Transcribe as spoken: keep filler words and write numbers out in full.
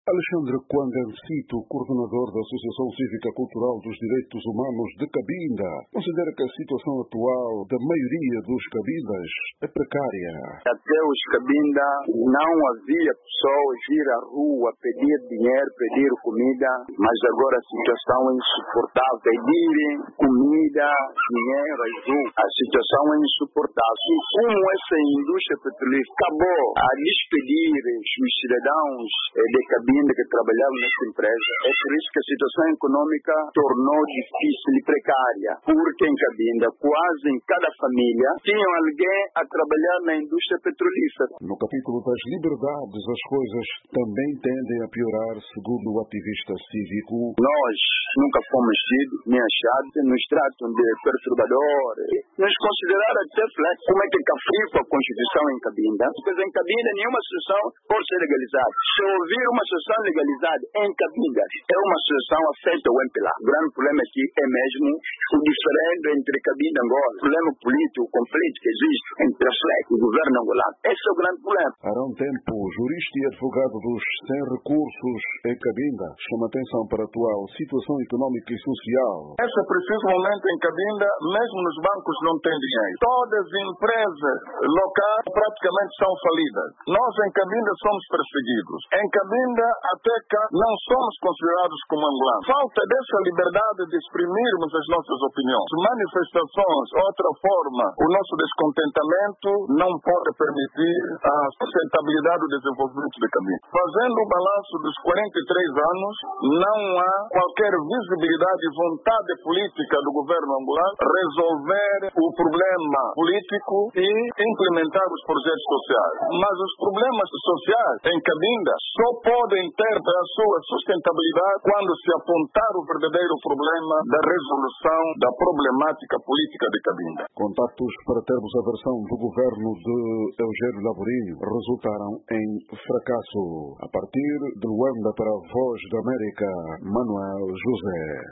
Alexandre Quangancito, coordenador da Associação Cívica Cultural dos Direitos Humanos de Cabinda, considera que a situação atual da maioria dos cabindas é precária. Até os cabinda não havia pessoas ir à rua pedir dinheiro, pedir comida, mas agora a situação é insuportável. Pedirem comida, dinheiro, ajuda. A situação é insuportável. E como essa indústria petrolífera acabou a despedir os cidadãos de cabinda que trabalhavam nessa empresa, é por isso que a situação econômica tornou difícil e precária, porque em Cabinda, quase em cada família, tinha alguém a trabalhar na indústria petrolífera. No capítulo das liberdades, as coisas também tendem a piorar, segundo o ativista cívico. Nós nunca fomos tidos, nem achados, nos tratam de perturbadores, nos consideraram até flex. Como é que cafrico a Constituição em Cabinda? Porque em Cabinda nenhuma associação pode ser legalizada. Se ouvir uma associação legalizada em Cabinda, é uma associação afeta o M P L A. O grande problema aqui é mesmo o diferente entre Cabinda e Angola. O problema político, o conflito que existe entre a F L E C e o governo angolano. Esse é o grande problema. Há um tempo, jurista e advogado dos sem recursos em Cabinda chama atenção para a atual situação econômica e social. Nesse preciso momento em Cabinda, mesmo nos bancos não tem dinheiro. Todas as empresas locais praticamente são falidas. Nós em Cabinda somos perseguidos. Em Cabinda, até cá, não somos considerados como angolanos. Falta dessa liberdade de exprimirmos as nossas opiniões. Manifestações, outra forma, o nosso descontentamento não pode permitir a sustentabilidade do desenvolvimento de Cabinda. Fazendo o balanço dos quarenta e três anos, não há qualquer visibilidade e vontade política do governo angolano resolver o problema político e implementar os projetos sociais. Mas os problemas sociais em Cabinda só podem ter a sua sustentabilidade quando se apontar o verdadeiro problema da resolução da problemática política de Cabinda. Contactos para termos a versão do governo de Eugênio Laborinho resultaram em fracasso. A partir de Luanda para a Voz da América, Manuel José.